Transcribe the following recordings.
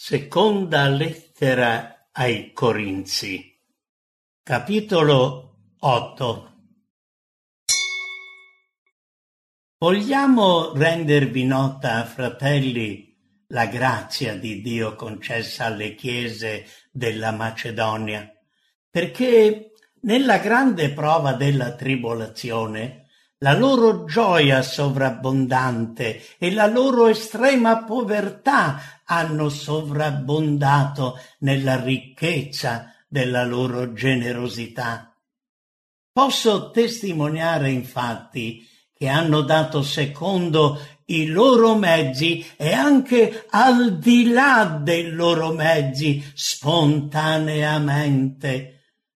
Seconda lettera ai Corinzi, capitolo 8. Vogliamo rendervi nota, fratelli, la grazia di Dio concessa alle chiese della Macedonia, perché nella grande prova della tribolazione la loro gioia sovrabbondante e la loro estrema povertà hanno sovrabbondato nella ricchezza della loro generosità. Posso testimoniare infatti che hanno dato secondo i loro mezzi e anche al di là dei loro mezzi spontaneamente,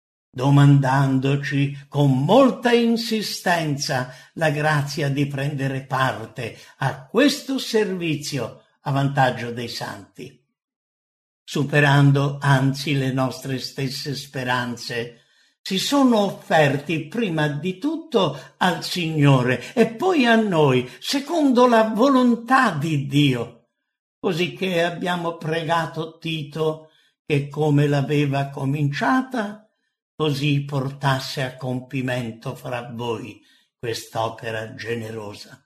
domandandoci con molta insistenza la grazia di prendere parte a questo servizio a vantaggio dei santi, superando anzi le nostre stesse speranze. Si sono offerti prima di tutto al Signore e poi a noi, secondo la volontà di Dio, cosicché abbiamo pregato Tito che, come l'aveva cominciata, così portasse a compimento fra voi quest'opera generosa.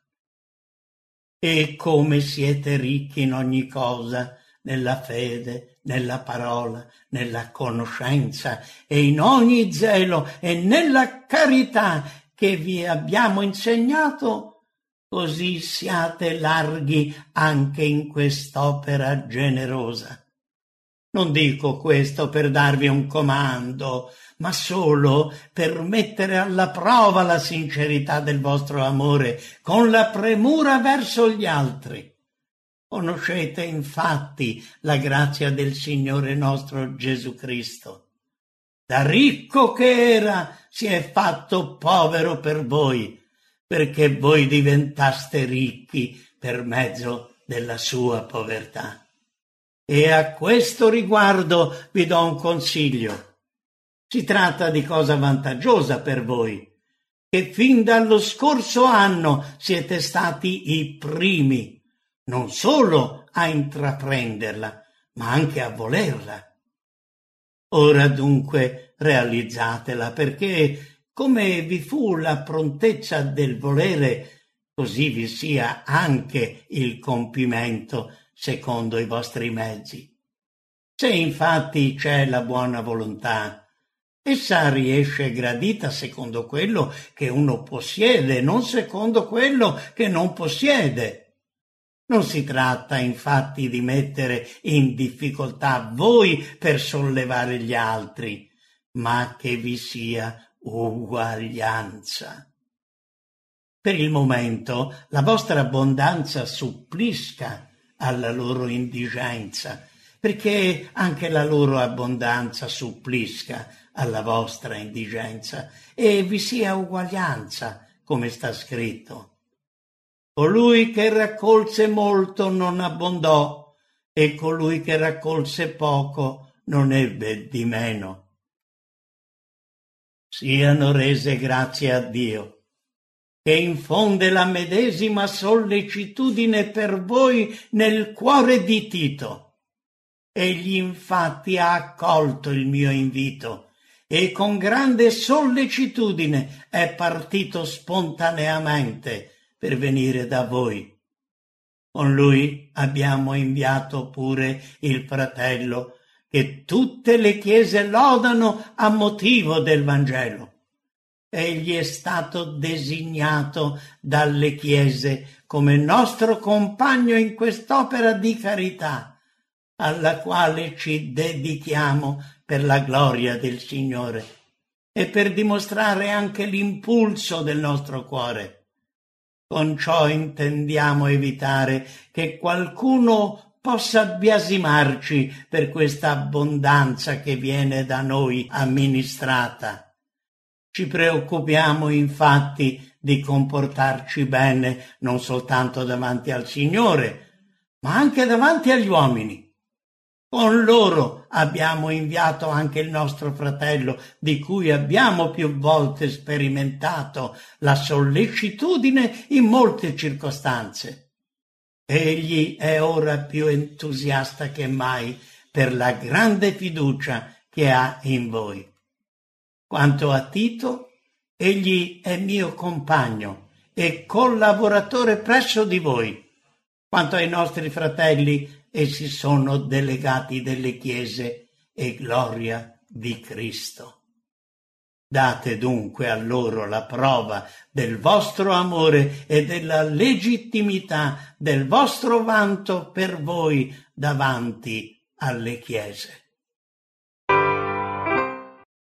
E come siete ricchi in ogni cosa, nella fede, nella parola, nella conoscenza e in ogni zelo e nella carità che vi abbiamo insegnato, così siate larghi anche in quest'opera generosa. Non dico questo per darvi un comando, ma solo per mettere alla prova la sincerità del vostro amore con la premura verso gli altri. Conoscete infatti la grazia del Signore nostro Gesù Cristo. Da ricco che era, si è fatto povero per voi, perché voi diventaste ricchi per mezzo della sua povertà. E a questo riguardo vi do un consiglio. Si tratta di cosa vantaggiosa per voi, che fin dallo scorso anno siete stati i primi, non solo a intraprenderla, ma anche a volerla. Ora dunque realizzatela, perché come vi fu la prontezza del volere, così vi sia anche il compimento secondo i vostri mezzi. Se infatti c'è la buona volontà, essa riesce gradita secondo quello che uno possiede, non secondo quello che non possiede. Non si tratta infatti di mettere in difficoltà voi per sollevare gli altri, ma che vi sia uguaglianza. Per il momento la vostra abbondanza supplisca alla loro indigenza, perché anche la loro abbondanza supplisca alla vostra indigenza e vi sia uguaglianza, come sta scritto. Colui che raccolse molto non abbondò, e colui che raccolse poco non ebbe di meno. Siano rese grazie a Dio, che infonde la medesima sollecitudine per voi nel cuore di Tito. Egli infatti ha accolto il mio invito e con grande sollecitudine è partito spontaneamente per venire da voi. Con lui abbiamo inviato pure il fratello, che tutte le chiese lodano a motivo del Vangelo. Egli è stato designato dalle chiese come nostro compagno in quest'opera di carità, alla quale ci dedichiamo per la gloria del Signore e per dimostrare anche l'impulso del nostro cuore. Con ciò intendiamo evitare che qualcuno possa biasimarci per questa abbondanza che viene da noi amministrata. Ci preoccupiamo infatti di comportarci bene non soltanto davanti al Signore, ma anche davanti agli uomini. Con loro abbiamo inviato anche il nostro fratello, di cui abbiamo più volte sperimentato la sollecitudine in molte circostanze. Egli è ora più entusiasta che mai per la grande fiducia che ha in voi. Quanto a Tito, egli è mio compagno e collaboratore presso di voi. Quanto ai nostri fratelli, essi sono delegati delle chiese e gloria di Cristo. Date dunque a loro la prova del vostro amore e della legittimità del vostro vanto per voi davanti alle chiese.